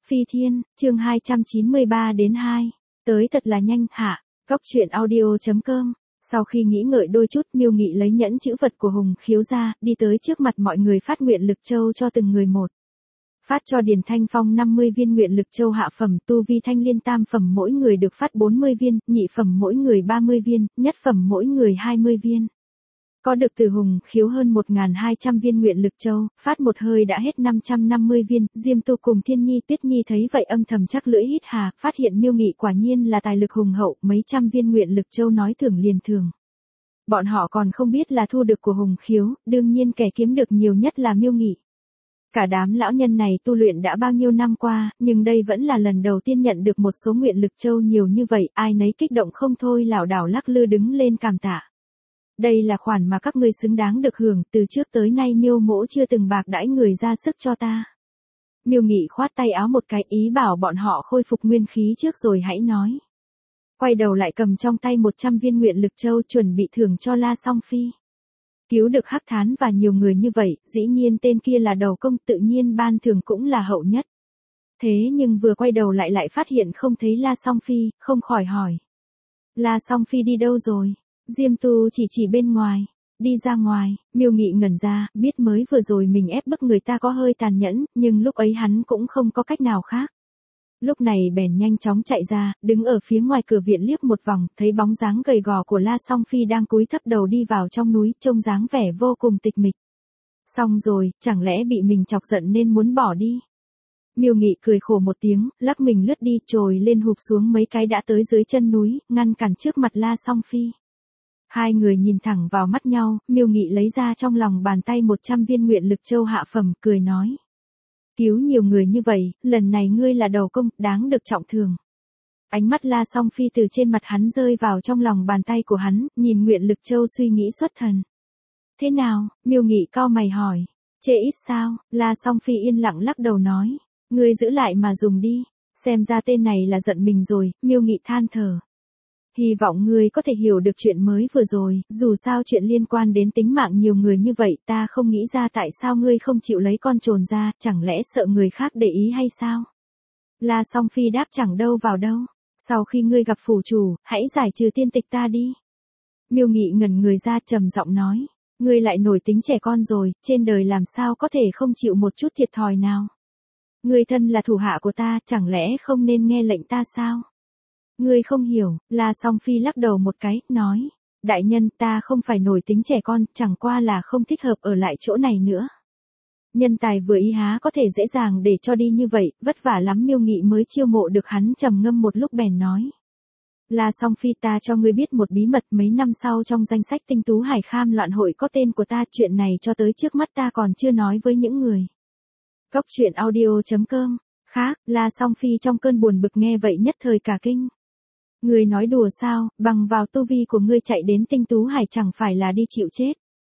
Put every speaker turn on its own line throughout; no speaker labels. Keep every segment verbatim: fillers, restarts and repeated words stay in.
Phi Thiên, chương hai trăm chín mươi ba đến hai. Tới thật là nhanh, hả? Góc truyện audio chấm com. Sau khi nghĩ ngợi đôi chút, Miêu Nghị lấy nhẫn chữ vật của Hùng Khiếu ra, đi tới trước mặt mọi người phát nguyện lực châu cho từng người một. Phát cho Điền Thanh Phong năm mươi viên nguyện lực châu hạ phẩm, tu vi thanh liên tam phẩm mỗi người được phát bốn mươi viên, nhị phẩm mỗi người ba mươi viên, nhất phẩm mỗi người hai mươi viên. Có được từ Hùng Khiếu hơn một nghìn hai trăm viên nguyện lực châu, phát một hơi đã hết năm trăm năm mươi viên, Diêm Tu cùng Thiên Nhi Tuyết Nhi thấy vậy âm thầm chắc lưỡi hít hà, phát hiện Miêu Nghị quả nhiên là tài lực hùng hậu, mấy trăm viên nguyện lực châu nói thưởng liền thưởng. Bọn họ còn không biết là thu được của Hùng Khiếu, đương nhiên kẻ kiếm được nhiều nhất là Miêu Nghị. Cả đám lão nhân này tu luyện đã bao nhiêu năm qua, nhưng đây vẫn là lần đầu tiên nhận được một số nguyện lực châu nhiều như vậy, ai nấy kích động không thôi lảo đảo lắc lư đứng lên cảm tạ. Đây là khoản mà các ngươi xứng đáng được hưởng, từ trước tới nay Miêu mỗ chưa từng bạc đãi người ra sức cho ta. Miêu Nghị khoát tay áo một cái ý bảo bọn họ khôi phục nguyên khí trước rồi hãy nói. Quay đầu lại cầm trong tay một trăm viên nguyện lực châu chuẩn bị thưởng cho La Song Phi. Cứu được Hắc Thán và nhiều người như vậy, dĩ nhiên tên kia là đầu công, tự nhiên ban thưởng cũng là hậu nhất. Thế nhưng vừa quay đầu lại lại phát hiện không thấy La Song Phi, không khỏi hỏi. La Song Phi đi đâu rồi? Diêm Tu chỉ chỉ bên ngoài. Đi ra ngoài, Miêu Nghị ngẩn ra, biết mới vừa rồi mình ép bức người ta có hơi tàn nhẫn, nhưng lúc ấy hắn cũng không có cách nào khác. Lúc này bèn nhanh chóng chạy ra, đứng ở phía ngoài cửa viện liếc một vòng, thấy bóng dáng gầy gò của La Song Phi đang cúi thấp đầu đi vào trong núi, trông dáng vẻ vô cùng tịch mịch. Xong rồi, chẳng lẽ bị mình chọc giận nên muốn bỏ đi? Miêu Nghị cười khổ một tiếng, lắc mình lướt đi, trồi lên hụp xuống mấy cái đã tới dưới chân núi, ngăn cản trước mặt La Song Phi. Hai người nhìn thẳng vào mắt nhau, Miêu Nghị lấy ra trong lòng bàn tay một trăm viên nguyện lực châu hạ phẩm, cười nói. Cứu nhiều người như vậy, lần này ngươi là đầu công, đáng được trọng thưởng. Ánh mắt La Song Phi từ trên mặt hắn rơi vào trong lòng bàn tay của hắn, nhìn nguyện lực châu suy nghĩ xuất thần. Thế nào? Miêu Nghị cau mày hỏi. Chê ít sao? La Song Phi yên lặng lắc đầu nói. Ngươi giữ lại mà dùng đi. Xem ra tên này là giận mình rồi, Miêu Nghị than thở. Hy vọng ngươi có thể hiểu được chuyện mới vừa rồi, dù sao chuyện liên quan đến tính mạng nhiều người như vậy, ta không nghĩ ra tại sao ngươi không chịu lấy con trồn ra, chẳng lẽ sợ người khác để ý hay sao? La Song Phi đáp chẳng đâu vào đâu. Sau khi ngươi gặp phủ chủ, hãy giải trừ tiên tịch ta đi. Miêu Nghị ngẩn người ra trầm giọng nói. Ngươi lại nổi tính trẻ con rồi, trên đời làm sao có thể không chịu một chút thiệt thòi nào? Ngươi thân là thủ hạ của ta, chẳng lẽ không nên nghe lệnh ta sao? Ngươi không hiểu, La Song Phi lắc đầu một cái, nói. Đại nhân, ta không phải nổi tính trẻ con, chẳng qua là không thích hợp ở lại chỗ này nữa. Nhân tài vừa ý há có thể dễ dàng để cho đi như vậy, vất vả lắm. Miêu Nghị mới chiêu mộ được hắn, trầm ngâm một lúc bèn nói. La Song Phi, ta cho ngươi biết một bí mật, mấy năm sau trong danh sách tinh tú hải kham loạn hội có tên của ta, chuyện này cho tới trước mắt ta còn chưa nói với những người. Góc truyện audio chấm com. Khác, La Song Phi trong cơn buồn bực nghe vậy nhất thời cả kinh. Ngươi nói đùa sao, bằng vào tu vi của ngươi chạy đến tinh tú hải chẳng phải là đi chịu chết.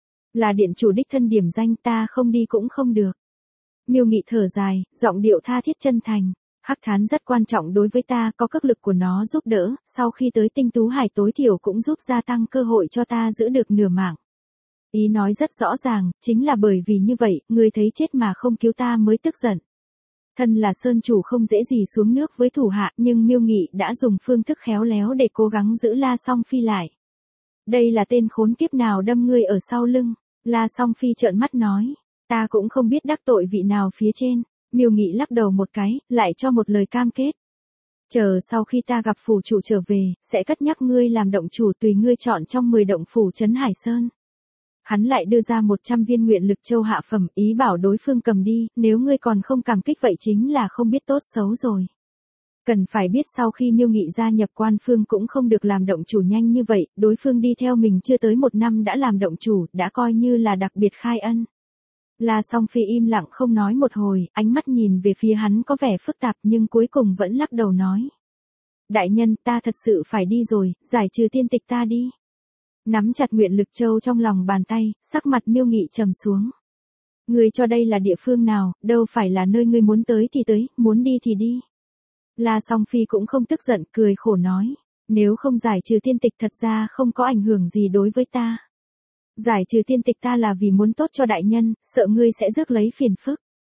Là điện chủ đích thân điểm danh, ta không đi cũng không được. Miêu Nghị thở dài, giọng điệu tha thiết chân thành. Hắc Thán rất quan trọng đối với ta, có cước lực của nó giúp đỡ, sau khi tới tinh tú hải tối thiểu cũng giúp gia tăng cơ hội cho ta giữ được nửa mạng. Ý nói rất rõ ràng, chính là bởi vì như vậy, ngươi thấy chết mà không cứu ta mới tức giận. Thân là sơn chủ không dễ gì xuống nước với thủ hạ, nhưng Miêu Nghị đã dùng phương thức khéo léo để cố gắng giữ La Song Phi lại. Đây là tên khốn kiếp nào đâm ngươi ở sau lưng? La Song Phi trợn mắt nói. Ta cũng không biết đắc tội vị nào phía trên. Miêu Nghị lắc đầu một cái, lại cho một lời cam kết. Chờ sau khi ta gặp phủ chủ trở về, sẽ cất nhắc ngươi làm động chủ, tùy ngươi chọn trong mười động phủ trấn Hải Sơn. Hắn lại đưa ra một trăm viên nguyện lực châu hạ phẩm, ý bảo đối phương cầm đi, nếu ngươi còn không cảm kích vậy chính là không biết tốt xấu rồi. Cần phải biết sau khi Miêu Nghị gia nhập quan phương cũng không được làm động chủ nhanh như vậy, đối phương đi theo mình chưa tới một năm đã làm động chủ, đã coi như là đặc biệt khai ân. La Song Phi im lặng không nói một hồi, ánh mắt nhìn về phía hắn có vẻ phức tạp nhưng cuối cùng vẫn lắc đầu nói. Đại nhân, ta thật sự phải đi rồi, giải trừ tiên tịch ta đi. Nắm chặt nguyện lực châu trong lòng bàn tay, sắc mặt Miêu Nghị trầm xuống. Ngươi cho đây là địa phương nào, đâu phải là nơi ngươi muốn tới thì tới, muốn đi thì đi. La Song Phi cũng không tức giận, cười khổ nói. Nếu không giải trừ tiên tịch thật ra không có ảnh hưởng gì đối với ta. Giải trừ tiên tịch ta là vì muốn tốt cho đại nhân, sợ ngươi sẽ rước lấy phiền phức.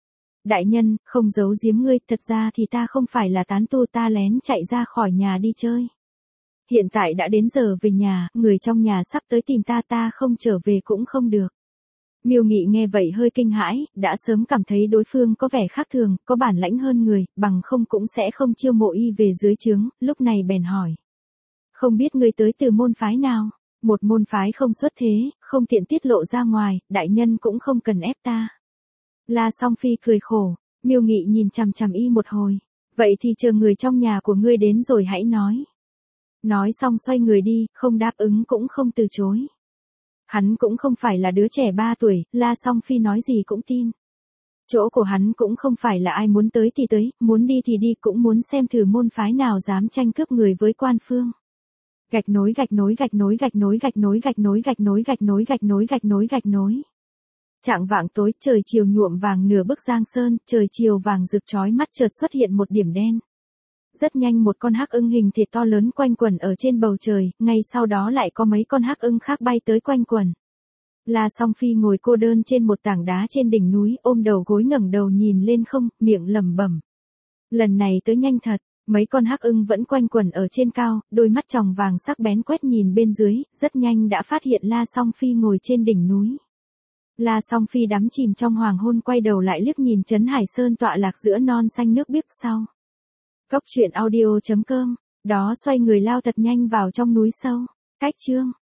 Đại nhân, không giấu giếm ngươi, thật ra thì ta không phải là tán tu, ta lén chạy ra khỏi nhà đi chơi. Hiện tại đã đến giờ về nhà, người trong nhà sắp tới tìm ta, ta không trở về cũng không được. Miêu Nghị nghe vậy hơi kinh hãi, đã sớm cảm thấy đối phương có vẻ khác thường, có bản lãnh hơn người, bằng không cũng sẽ không chiêu mộ y về dưới trướng, lúc này bèn hỏi. Không biết ngươi tới từ môn phái nào? Một môn phái không xuất thế, không tiện tiết lộ ra ngoài, đại nhân cũng không cần ép ta. La Song Phi cười khổ, Miêu Nghị nhìn chằm chằm y một hồi. Vậy thì chờ người trong nhà của ngươi đến rồi hãy nói. Nói xong xoay người đi, không đáp ứng cũng không từ chối. Hắn cũng không phải là đứa trẻ ba tuổi, La Song Phi nói gì cũng tin. Chỗ của hắn cũng không phải là ai muốn tới thì tới, muốn đi thì đi, cũng muốn xem thử môn phái nào dám tranh cướp người với quan phương. Gạch nối gạch nối gạch nối gạch nối gạch nối gạch nối gạch nối gạch nối gạch nối gạch nối gạch nối. Trạng vạng tối, trời chiều nhuộm vàng nửa bức giang sơn, trời chiều vàng rực chói mắt chợt xuất hiện một điểm đen. Rất nhanh một con hắc ưng hình thịt to lớn quanh quẩn ở trên bầu trời, ngay sau đó lại có mấy con hắc ưng khác bay tới quanh quẩn. La Song Phi ngồi cô đơn trên một tảng đá trên đỉnh núi, ôm đầu gối ngẩng đầu nhìn lên không, miệng lẩm bẩm. Lần này tới nhanh thật, mấy con hắc ưng vẫn quanh quẩn ở trên cao, đôi mắt tròng vàng sắc bén quét nhìn bên dưới, rất nhanh đã phát hiện La Song Phi ngồi trên đỉnh núi. La Song Phi đắm chìm trong hoàng hôn, quay đầu lại liếc nhìn Trấn Hải Sơn tọa lạc giữa non xanh nước biếc sau. Cốc truyện audio chấm com, đó xoay người lao thật nhanh vào trong núi sâu. Cách chương